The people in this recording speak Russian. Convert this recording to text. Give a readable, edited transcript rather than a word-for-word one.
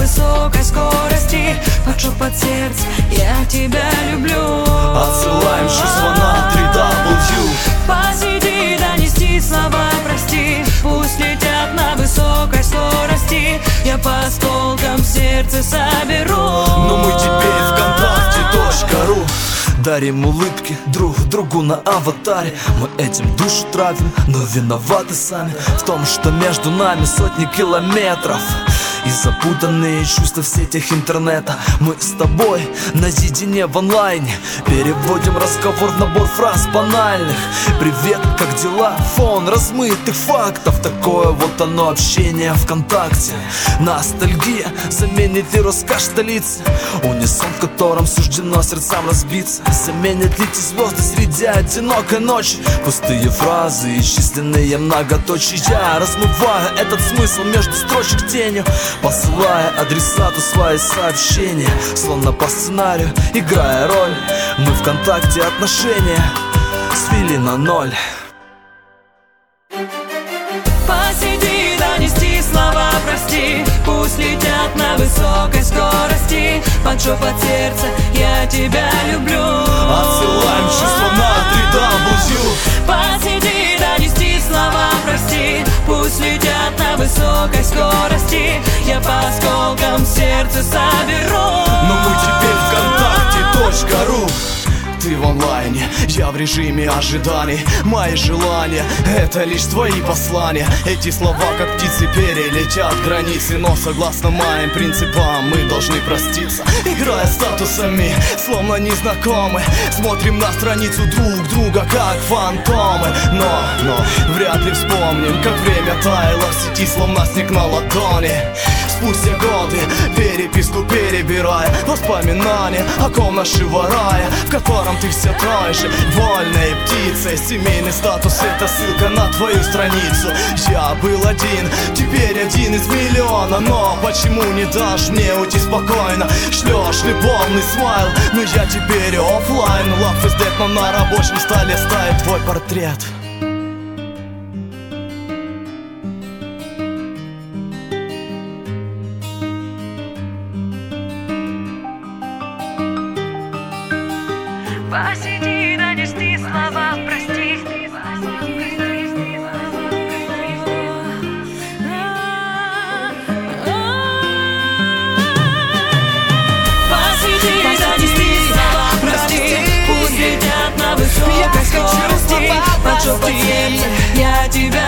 высокой скорости. Хочу под сердце, я тебя люблю. Отсылаем чувства на 3W. Посиди, донести слова прости, пусть летят на высокой скорости. Я по осколкам сердце соберу. Но мы теперь ВКонтакте.ру. Дарим улыбки друг другу на аватаре. Мы этим душу травим, но виноваты сами в том, что между нами сотни километров и запутанные чувства в сетях интернета. Мы с тобой наедине в онлайне, переводим разговор в набор фраз банальных. Привет, как дела? Фон размытых фактов. Такое вот оно общение ВКонтакте. Ностальгия заменит ли роскошь столицы, унисон, в котором суждено сердцам разбиться. Заменят ли те звезды среди одинокой ночи пустые фразы и численные многоточия? Размывая этот смысл между строчек тенью, посылая адресату свои сообщения, словно по сценарию, играя роль. Мы ВКонтакте отношения свели на ноль. Посиди, донести слова прости, пусть летят на высокой скорости. Хочу под сердце, я тебя люблю. Отсылаем чувства на 3W. Посиди, донести слова прости, пусть летят на высокой скорости. Я по осколкам сердце соберу. Но мы теперь ВКонтакте.ру. Ты в онлайне, я в режиме ожиданий. Мои желания — это лишь твои послания. Эти слова, как птицы, перелетят границы. Но согласно моим принципам мы должны проститься. Играя статусами, словно незнакомы, смотрим на страницу друг друга, как фантомы. Но вряд ли вспомним, как время таяло в сети, словно снег на ладони. Спустя годы переписку перебирая, воспоминания о комнатшего рая, в котором ты все той же вольной птицей. Семейный статус — это ссылка на твою страницу. Я был один, теперь один из миллиона. Но почему не дашь мне уйти спокойно? Шлешь любовный смайл, но я теперь оффлайн. Love is dead, но на рабочем столе стоит твой портрет. Посиди, донести слова прости. Посиди, донести слова прости, пусть летят на высокой скорости. Хочу под сердце, я тебя